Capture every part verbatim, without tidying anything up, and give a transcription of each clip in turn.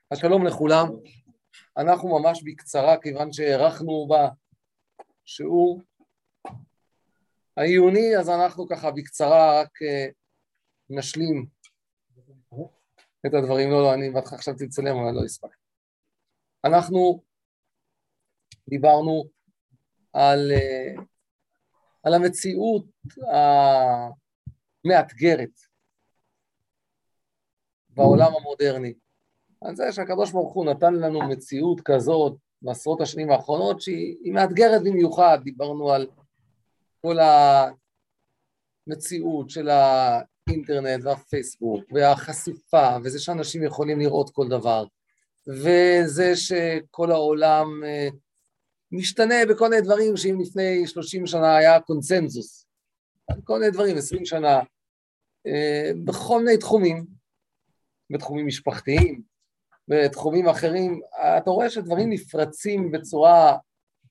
אז שלום לכולם, אנחנו ממש בקצרה, כיוון שהערכנו בשיעור העיוני, אז אנחנו ככה בקצרה רק נשלים את הדברים. לא, לא, אני בטח עכשיו תצלם, אבל לא אספק. אנחנו דיברנו על, על המציאות המאתגרת בעולם המודרני. על זה שהקדוש ברוך הוא נתן לנו מציאות כזאת בעשרות השנים האחרונות שהיא מאתגרת במיוחד. דיברנו על כל המציאות של האינטרנט והפייסבוק והחשיפה, וזה שאנשים יכולים לראות כל דבר, וזה שכל העולם משתנה בכל מיני דברים שאם לפני שלושים שנה היה קונצנזוס, כל מיני דברים, עשרים שנה, בכל מיני תחומים, בתחומים משפחתיים, בתחומים אחרים, אתה רואה שדברים נפרצים בצורה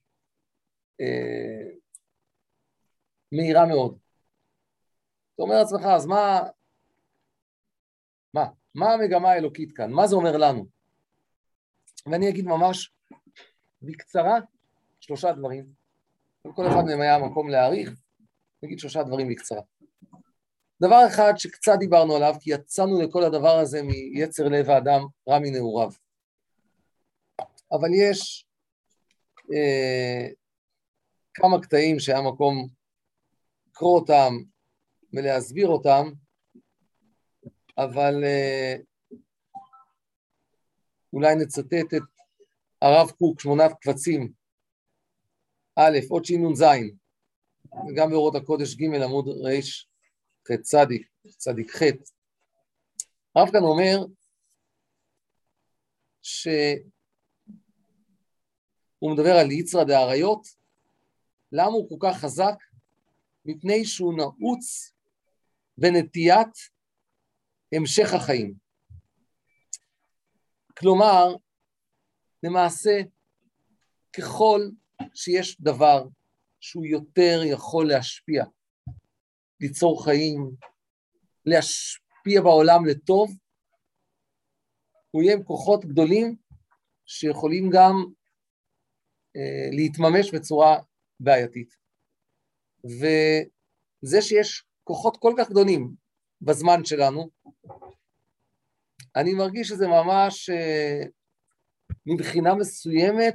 אה, מהירה מאוד. אתה אומר לעצמך, אז מה, מה, מה המגמה האלוקית כאן? מה זה אומר לנו? ואני אגיד ממש בקצרה שלושה דברים. כל אחד מהם היה מקום להעריך, נגיד שלושה דברים בקצרה. דבר אחד שקצת דיברנו עליו, כי יצאנו לכל הדבר הזה מיצר לב האדם רע מנעוריו. אבל יש אה, כמה קטעים שהיה מקום לקרוא אותם ולהסביר אותם, אבל אה, אולי נצטט את הרב קוק, שמונת קבצים, א', עוד שינון זין, וגם באורות הקודש ג' עמוד ר' ח' צדיק, צדיק ח'. הרב כאן אומר שהוא מדבר על יצרא דאריות, למה הוא כל כך חזק? מפני שהוא נעוץ בנטיית המשך החיים. כלומר, למעשה, ככל שיש דבר שהוא יותר יכול להשפיע, ליצור חיים, להשפיע בעולם לטוב, הוא יהיה עם כוחות גדולים שיכולים גם אה, להתממש בצורה בעייתית. וזה שיש כוחות כל כך גדולים בזמן שלנו, אני מרגיש שזה ממש אה, מבחינה מסוימת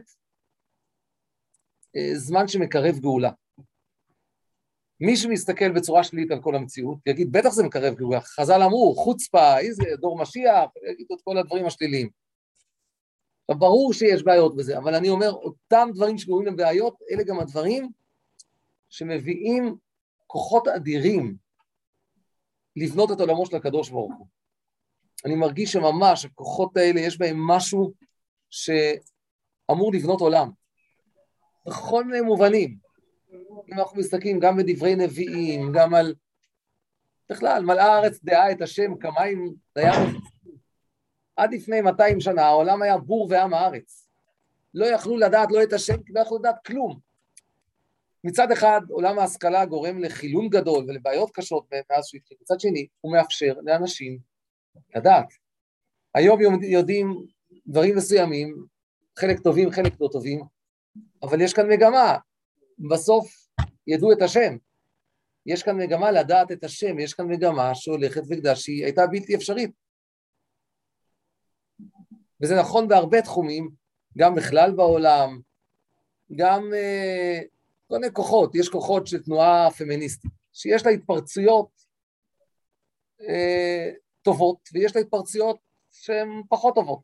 אה, זמן שמקרב גאולה. מי שמסתכל בצורה שלילית על כל המציאות, יגיד, בטח זה מקרב גאולה. חז"ל אמרו, חוצפה, איזה דור משיח, יגידו את כל הדברים השליליים. ברור שיש בעיות בזה, אבל אני אומר, אותם דברים שקוראים להם בעיות, אלה גם הדברים שמביאים כוחות אדירים לבנות את עולמו של הקדוש ברוך הוא. אני מרגיש שממש הכוחות האלה יש בהם משהו שאמור לבנות עולם. בכל מיני מובנים. אם אנחנו מסתכלים גם בדברי נביאים, גם על, בכלל, מלאה הארץ דעה את השם כמים לים. עד לפני מאתיים שנה העולם היה בור ועם הארץ. לא יכלו לדעת לא את השם, כי לא יכלו לדעת כלום. מצד אחד, עולם ההשכלה גורם לחילון גדול ולבעיות קשות מאז שהתחיל. מצד שני, הוא מאפשר לאנשים לדעת. היום יודעים דברים מסוימים, חלק טובים, חלק לא טובים, אבל יש כאן מגמה. בסוף ידעו את השם. יש כאן מגמה לדעת את השם, יש כאן מגמה שהולכת וגדלה שהיא הייתה בלתי אפשרית. וזה נכון בהרבה תחומים, גם בכלל בעולם, גם אה, כל מיני כוחות. יש כוחות של תנועה פמיניסטית, שיש לה התפרצויות אה, טובות, ויש לה התפרצויות שהן פחות טובות.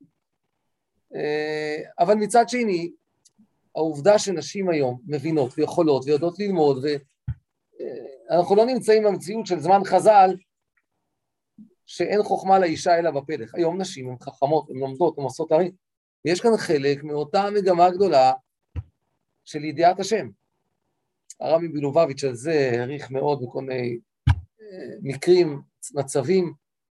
אה, אבל מצד שני, העובדה שנשים היום מבינות ויכולות ויודעות ללמוד, ואנחנו לא נמצאים במציאות של זמן חז"ל, שאין חוכמה לאישה אלא בפלך. היום נשים הן חכמות, הן לומדות, הן עושות דברים. ויש כאן חלק מאותה מגמה גדולה של ידיעת השם. הרב מלובביץ' על זה העריך מאוד בכל מיני מקרים, מצבים.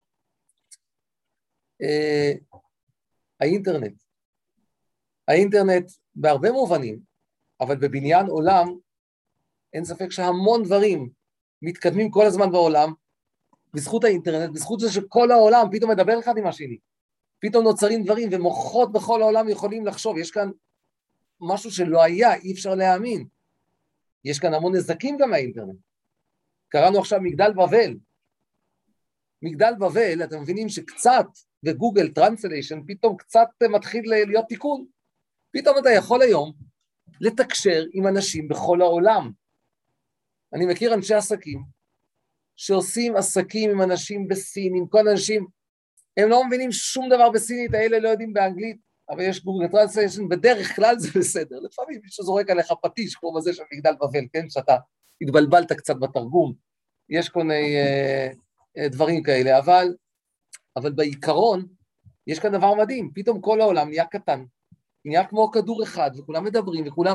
האינטרנט. האינטרנט בהרבה מובנים, אבל בבניין עולם, אין ספק שהמון דברים מתקדמים כל הזמן בעולם, בזכות האינטרנט, בזכות זה שכל העולם פתאום מדבר אחד עם השני. פתאום נוצרים דברים, ומוחות בכל העולם יכולים לחשוב, יש כאן משהו שלא היה, אי אפשר להאמין. יש כאן המון נזקים גם מהאינטרנט. קראנו עכשיו מגדל בבל. מגדל בבל, אתם מבינים שקצת בגוגל טרנסליישן, פתאום קצת מתחיל להיות תיקון. פתאום אתה יכול היום לתקשר עם אנשים בכל העולם. אני מכיר אנשי עסקים, שעושים עסקים עם אנשים בסין, עם כל אנשים, הם לא מבינים שום דבר בסינית, האלה לא יודעים באנגלית, אבל יש גוגל טרנסליישן, בדרך כלל זה בסדר. לפעמים מישהו זורק עליך פטיש, כמו בזה של מגדל בבל, כן? שאתה התבלבלת קצת בתרגום. יש כל מיני אה, אה, דברים כאלה, אבל, אבל בעיקרון, יש כאן דבר מדהים, פתאום כל העולם נהיה קטן, נהיה כמו כדור אחד, וכולם מדברים, וכולם...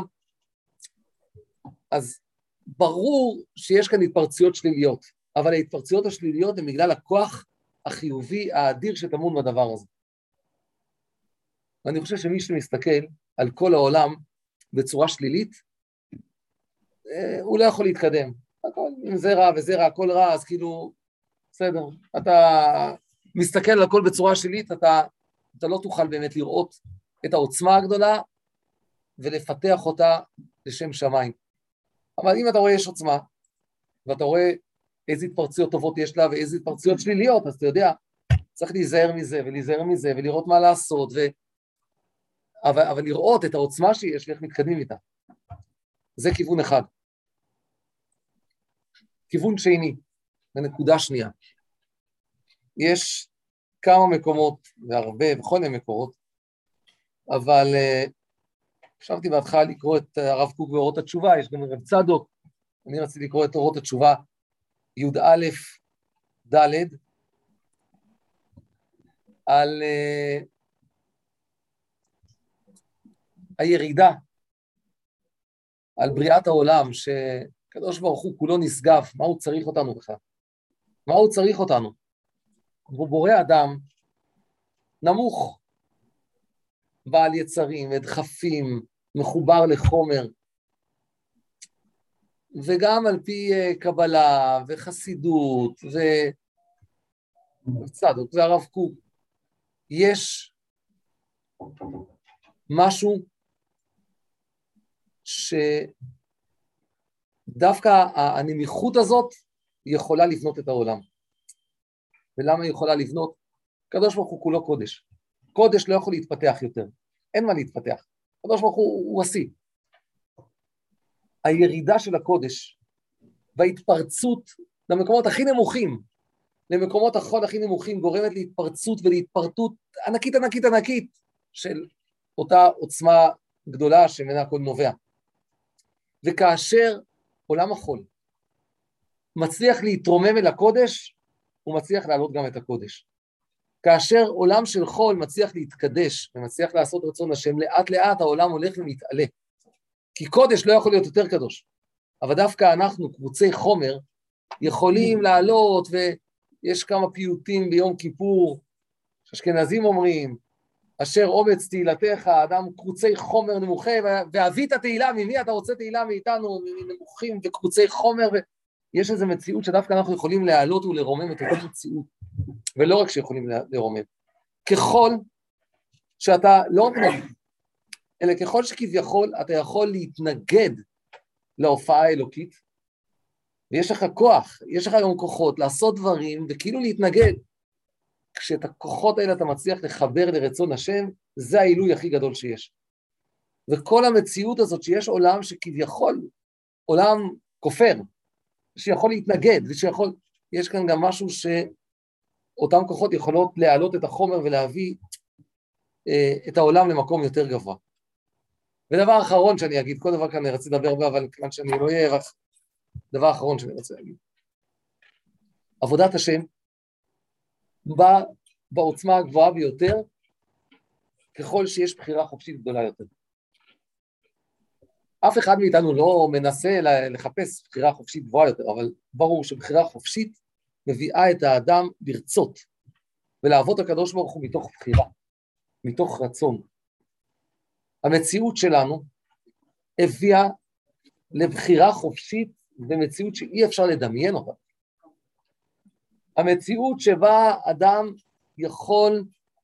אז ברור שיש כאן התפרצויות שליליות, אבל ההתפרצויות השליליות הן בגלל הכוח החיובי האדיר שטמון בדבר הזה. ואני חושב שמי שמסתכל על כל העולם בצורה שלילית, הוא לא יכול להתקדם. הכל, אם זה רע וזה רע, הכל רע, אז כאילו, בסדר. אתה מסתכל על הכל בצורה שלילית, אתה, אתה לא תוכל באמת לראות את העוצמה הגדולה, ולפתח אותה לשם שמיים. אבל אם אתה רואה יש עוצמה, ואתה רואה איזה התפרצויות טובות יש לה, ואיזה התפרצויות שליליות, אז אתה יודע, צריך להיזהר מזה, ולהיזהר מזה, ולראות מה לעשות, ו... אבל, אבל לראות את העוצמה שיש, ואיך מתקדמים איתה. זה כיוון אחד. כיוון שני, בנקודה שנייה. יש כמה מקומות, והרבה, בכל מיני מקורות, אבל uh, חשבתי בהתחלה לקרוא את הרב קוק ואורות התשובה, יש גם רב צדוק, אני רציתי לקרוא את אורות התשובה, י"א ד' על uh, הירידה, על בריאת העולם, שקדוש ברוך הוא כולו נשגב, מה הוא צריך אותנו בכלל? מה הוא צריך אותנו? הוא בורא אדם נמוך, בעל יצרים ודחפים, מחובר לחומר, וגם על פי קבלה וחסידות וצדוק והרב קוק, יש משהו שדווקא הנמיכות הזאת יכולה לבנות את העולם. ולמה היא יכולה לבנות? קדוש ברוך הוא כולו קודש. קודש לא יכול להתפתח יותר. אין מה להתפתח. קדוש ברוך הוא הוא עשי. הירידה של הקודש וההתפרצות למקומות הכי נמוכים, למקומות החול הכי נמוכים, גורמת להתפרצות ולהתפרטות ענקית ענקית ענקית של אותה עוצמה גדולה שממנה הכל נובע. וכאשר עולם החול מצליח להתרומם אל הקודש, הוא מצליח להעלות גם את הקודש. כאשר עולם של חול מצליח להתקדש ומצליח לעשות רצון השם, לאט לאט העולם הולך ומתעלה. כי קודש לא יכול להיות יותר קדוש. אבל דווקא אנחנו, קבוצי חומר, יכולים לעלות, ויש כמה פיוטים ביום כיפור, שאשכנזים אומרים, אשר אומץ תהילתך, אדם קבוצי חומר נמוכי, ואבית תהילה, ממי אתה רוצה תהילה מאיתנו, נמוכים וקבוצי חומר, ויש איזו מציאות שדווקא אנחנו יכולים להעלות ולרומם את אותה מציאות, ולא רק שיכולים לרומם. ככל שאתה לא מתנגד, אלא ככל שכביכול אתה יכול להתנגד להופעה האלוקית, ויש לך כוח, יש לך גם כוחות לעשות דברים, וכאילו להתנגד. כשאת הכוחות האלה אתה מצליח לחבר לרצון השם, זה העילוי הכי גדול שיש. וכל המציאות הזאת שיש עולם שכביכול, עולם כופר, שיכול להתנגד, ושיכול, יש כאן גם משהו שאותם כוחות יכולות להעלות את החומר ולהביא אה, את העולם למקום יותר גבוה. ודבר אחרון שאני אגיד, כל דבר כאן אני רציתי לדבר בה, אבל כיוון שאני לא אהיה, רק דבר אחרון שאני רוצה להגיד. עבודת השם באה בעוצמה הגבוהה ביותר, ככל שיש בחירה חופשית גדולה יותר. אף אחד מאיתנו לא מנסה לחפש בחירה חופשית גבוהה יותר, אבל ברור שבחירה חופשית מביאה את האדם לרצות, ולעבוד הקדוש ברוך הוא מתוך בחירה, מתוך רצון. המציאות שלנו הביאה לבחירה חופשית, במציאות שאי אפשר לדמיין אותה. המציאות שבה אדם יכול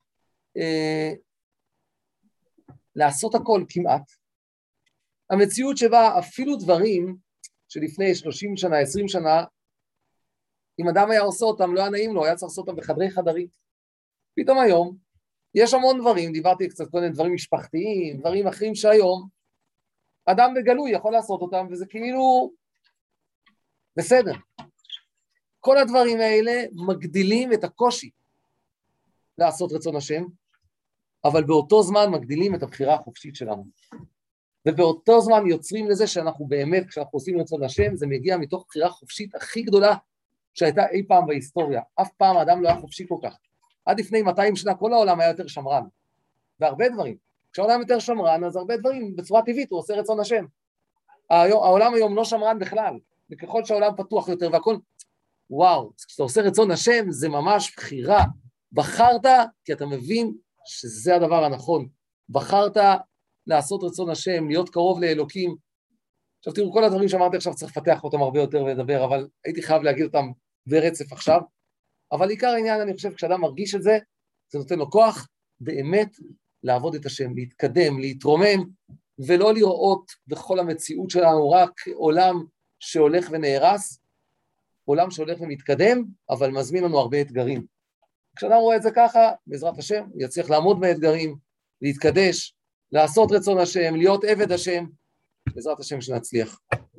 אה, לעשות הכל כמעט. המציאות שבה אפילו דברים שלפני שלושים שנה, עשרים שנה, אם אדם היה עושה אותם, לא היה נעים לו, היה צריך לעשות אותם בחדרי חדרים. פתאום היום, יש המון דברים, דיברתי קצת קודם, דברים משפחתיים, דברים אחרים שהיום, אדם בגלוי יכול לעשות אותם, וזה כאילו בסדר. כל הדברים האלה מגדילים את הקושי לעשות רצון השם, אבל באותו זמן מגדילים את הבחירה החופשית שלנו. ובאותו זמן יוצרים לזה שאנחנו באמת, כשאנחנו עושים רצון השם, זה מגיע מתוך בחירה חופשית הכי גדולה שהייתה אי פעם בהיסטוריה. אף פעם האדם לא היה חופשי כל כך. עד לפני מאתיים שנה כל העולם היה יותר שמרן. והרבה דברים. כשהעולם יותר שמרן, אז הרבה דברים בצורה טבעית הוא עושה רצון השם. העולם היום לא שמרן בכלל. וככל שהעולם פתוח יותר והכל, וואו, כשאתה עושה רצון השם, זה ממש בחירה. בחרת, כי אתה מבין שזה הדבר הנכון. בחרת לעשות רצון השם, להיות קרוב לאלוקים. עכשיו תראו, כל הדברים שאמרתי עכשיו צריך לפתח אותם הרבה יותר ולדבר, אבל הייתי חייב להגיד אותם ברצף עכשיו. אבל עיקר העניין, אני חושב, כשאדם מרגיש את זה, זה נותן לו כוח באמת לעבוד את השם, להתקדם, להתרומם, ולא לראות בכל המציאות שלנו רק עולם שהולך ונהרס, עולם שהולך ומתקדם, אבל מזמין לנו הרבה אתגרים. כשאדם רואה את זה ככה, בעזרת השם, הוא יצליח לעמוד באתגרים, להתקדש, לעשות רצון השם, להיות עבד השם, בעזרת השם שנצליח.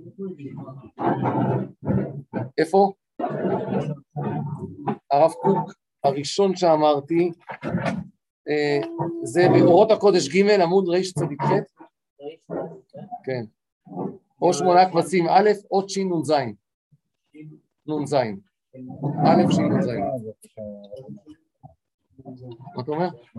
איפה? הרב קוק, הראשון שאמרתי, זה באורות הקודש ג' עמוד ר' צדיק ח', כן, או שמונה קבצים א', או ש' נ' ז', נ' ז', א', ש' נ' ז'. מה אתה אומר?